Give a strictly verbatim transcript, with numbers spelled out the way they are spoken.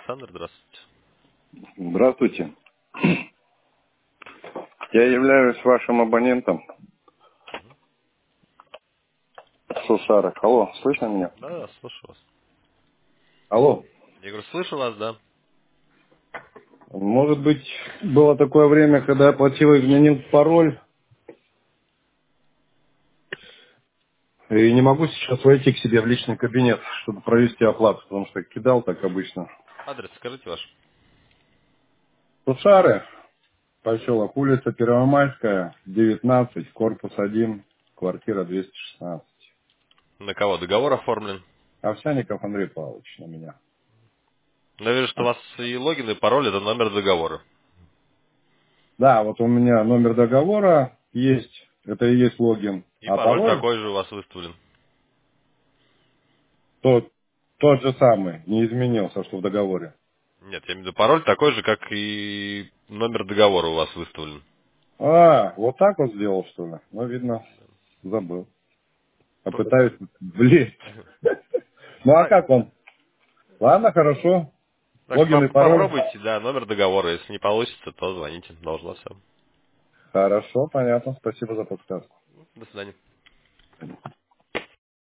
Александр, здравствуйте. Здравствуйте. Я являюсь вашим абонентом. Сусара. Алло, слышно меня? Да, да, слышу вас. Алло. Я говорю, слышу вас, да. Может быть, было такое время, когда я платил, изменил пароль, и не могу сейчас войти к себе в личный кабинет, чтобы провести оплату, потому что кидал так обычно. Адрес скажите ваш. Сусары, поселок, улица Первомайская, девятнадцать, корпус один, квартира двести шестнадцать. На кого договор оформлен? Овсяников Андрей Павлович на меня. Я вижу, что у вас и логин, и пароль, это номер договора. Да, вот у меня номер договора есть, это и есть логин, И а пароль пароль такой же у вас выставлен. тот, тот же самый, не изменился, что в договоре. Нет, я имею в виду пароль такой же, как и номер договора у вас выставлен. А, вот так вот сделал, что ли? Ну, видно, забыл. П- Попытаюсь влезть. Ну, а Так, как он? Ладно, хорошо. так что Логин и поп- пароль. попробуйте, да, номер договора. Если не получится, то звоните. Должно все. Хорошо, понятно. Спасибо за подсказку. До свидания.